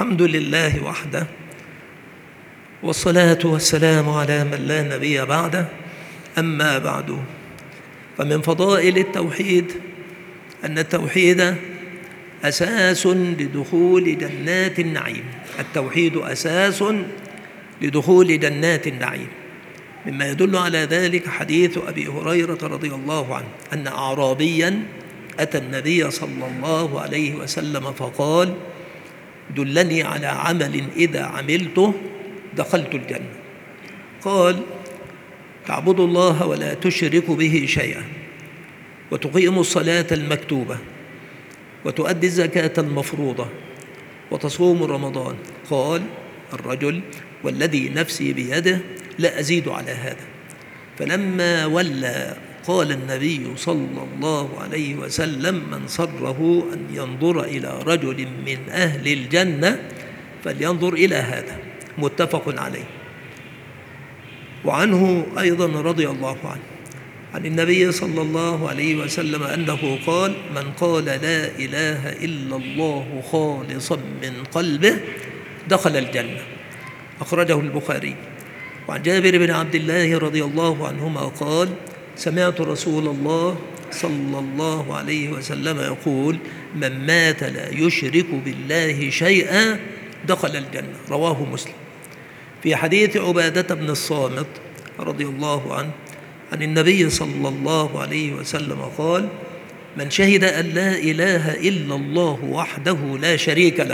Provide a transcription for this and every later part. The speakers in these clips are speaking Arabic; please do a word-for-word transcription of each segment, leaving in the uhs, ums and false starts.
الحمد لله وحده، والصلاة والسلام على من لا نبي بعده. أما بعد، فمن فضائل التوحيد أن التوحيد أساس لدخول جنات النعيم. التوحيد أساس لدخول جنات النعيم. مما يدل على ذلك حديث أبي هريرة رضي الله عنه أن أعرابيا أتى النبي صلى الله عليه وسلم فقال: دلني على عمل إذا عملته دخلت الجنة. قال: تعبد الله ولا تشرك به شيئا، وتقيم الصلاة المكتوبة، وتؤدي الزكاة المفروضة، وتصوم رمضان. قال الرجل: والذي نفسي بيده لا أزيد على هذا. فلما ولى قال النبي صلى الله عليه وسلم: من سره أن ينظر إلى رجل من أهل الجنة فلينظر إلى هذا. متفق عليه. وعنه أيضا رضي الله عنه عن النبي صلى الله عليه وسلم أنه قال: من قال لا إله إلا الله خالصا من قلبه دخل الجنة. أخرجه البخاري. وعن جابر بن عبد الله رضي الله عنهما قال: سمعت رسول الله صلى الله عليه وسلم يقول: من مات لا يشرك بالله شيئا دخل الجنة. رواه مسلم. في حديث عبادة بن الصامت رضي الله عنه عن النبي صلى الله عليه وسلم قال: من شهد أن لا إله إلا الله وحده لا شريك له،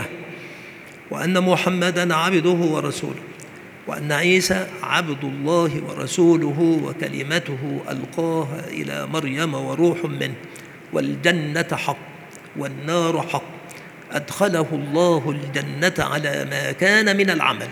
وأن محمدا عبده ورسوله، وأن عيسى عبد الله ورسوله وكلمته ألقاها إلى مريم وروح منه، والجنة حق والنار حق، أدخله الله الجنة على ما كان من العمل.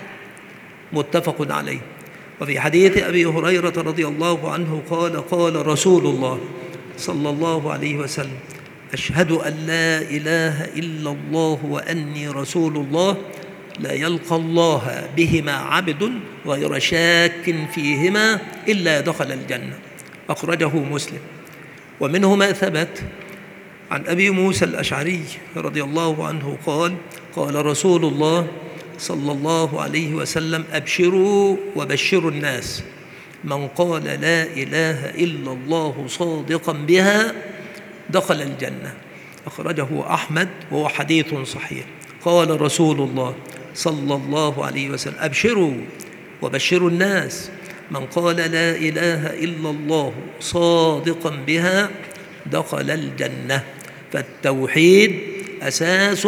متفق عليه. وفي حديث أبي هريرة رضي الله عنه قال: قال رسول الله صلى الله عليه وسلم: أشهد أن لا إله إلا الله وأني رسول الله، لا يلقى الله بهما عبد غير شاك فيهما إلا دخل الجنة. أخرجه مسلم. ومنه ما ثبت عن أبي موسى الأشعري رضي الله عنه قال: قال رسول الله صلى الله عليه وسلم: أبشروا وبشروا الناس، من قال لا إله إلا الله صادقا بها دخل الجنة. أخرجه أحمد وهو حديث صحيح. قال رسول الله صلى الله عليه وسلم: أبشروا وبشروا الناس، من قال لا إله إلا الله صادقا بها دخل الجنة. فالتوحيد أساس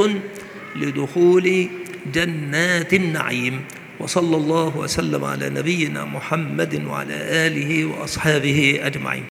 لدخول جنات النعيم. وصلى الله وسلم على نبينا محمد وعلى آله وأصحابه أجمعين.